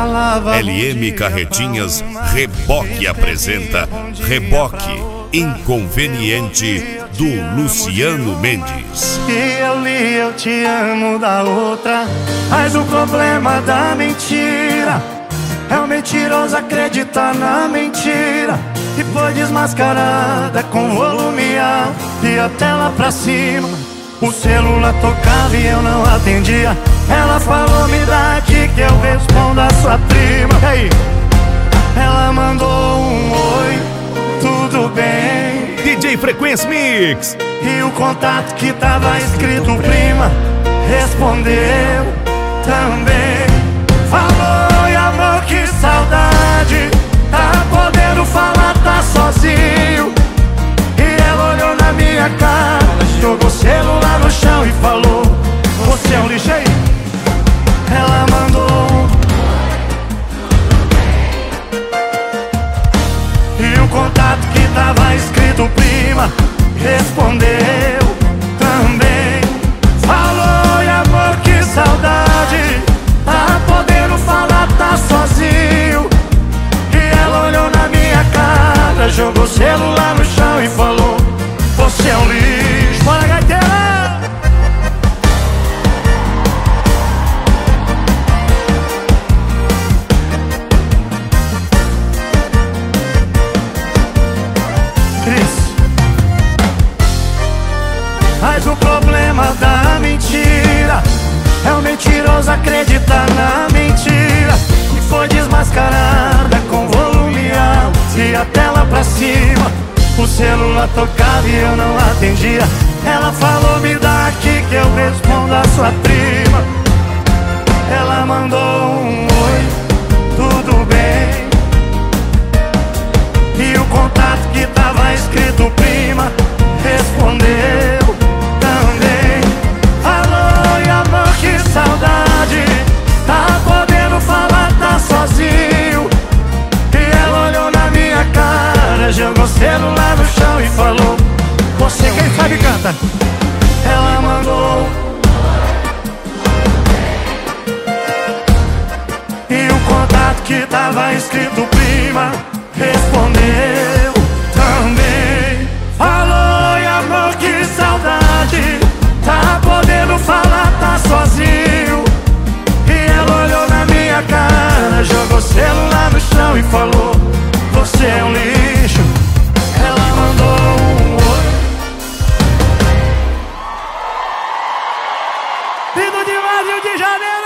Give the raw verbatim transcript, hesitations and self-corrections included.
falava. L M Carretinhas Reboque apresenta Reboque Inconveniente do Luciano Mendes. E eu li eu te amo da outra, mas o problema da mentira é o mentiroso acreditar na mentira e foi desmascarada com volume alto e a tela pra cima. O celular tocava e eu não atendia. Ela falou, me dá aqui que eu respondo a sua prima. E aí? Ela mandou um oi, tudo bem? D J Frequência Mix. E o contato que tava escrito prima respondeu também. Falou, e amor, que saudade, tá podendo falar, tá sozinho. E ela olhou na minha cara, jogou o celular no chão e falou, você é um lixo aí. Ela mandou e o contato que tava escrito prima respondeu também. Falou, e amor, que saudade, tá podendo falar, tá sozinho. E ela olhou na minha cara, jogou o celular no chão e falou, você é um lixo. Bora, gaiteira! Cris. Mas o problema da mentira é o mentiroso acreditar na mentira e foi desmascarada com volume alto e a tela pra cima. O celular tocava e eu não atendia. Ela falou, me dá aqui que eu respondo a sua prima. Ela mandou um oi, tudo bem? E o contato que tava escrito prima respondeu também. Falou, e amor, que saudade, tá podendo falar, tá sozinho. E ela olhou na minha cara, jogou o celular no chão e falou, você quem sabe canta. Ela mandou e o contato que tava escrito prima respondeu também. Falou, e amor, que saudade, tá podendo falar, tá sozinho. E ela olhou na minha cara, jogou o celular no chão e falou, você é um lixo. Ela mandou um oi. Vindo de Brasil de Janeiro.